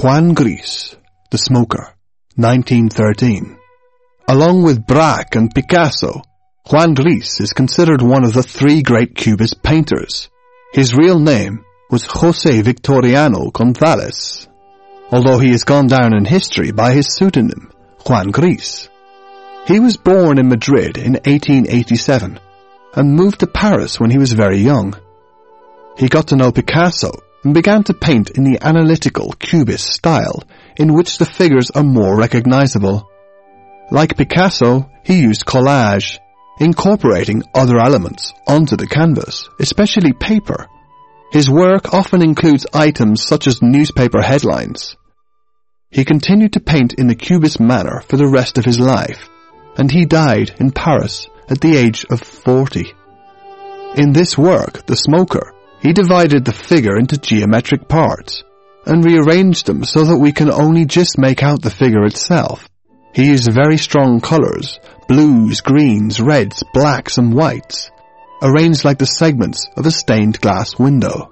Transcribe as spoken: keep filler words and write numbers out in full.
Juan Gris, The Smoker, nineteen thirteen. Along with Braque and Picasso, Juan Gris is considered one of the three great Cubist painters. His real name was José Victoriano González, although he has gone down in history by his pseudonym, Juan Gris. He was born in Madrid in eighteen eighty-seven and moved to Paris when he was very young. He got to know Picasso and began to paint in the analytical Cubist style, in which the figures are more recognizable. Like Picasso, he used collage, incorporating other elements onto the canvas, especially paper. His work often includes items such as newspaper headlines. He continued to paint in the Cubist manner for the rest of his life, and he died in Paris at the age of forty. In this work, The Smoker, he divided the figure into geometric parts and rearranged them so that we can only just make out the figure itself. He used very strong colors, blues, greens, reds, blacks and whites, arranged like the segments of a stained glass window.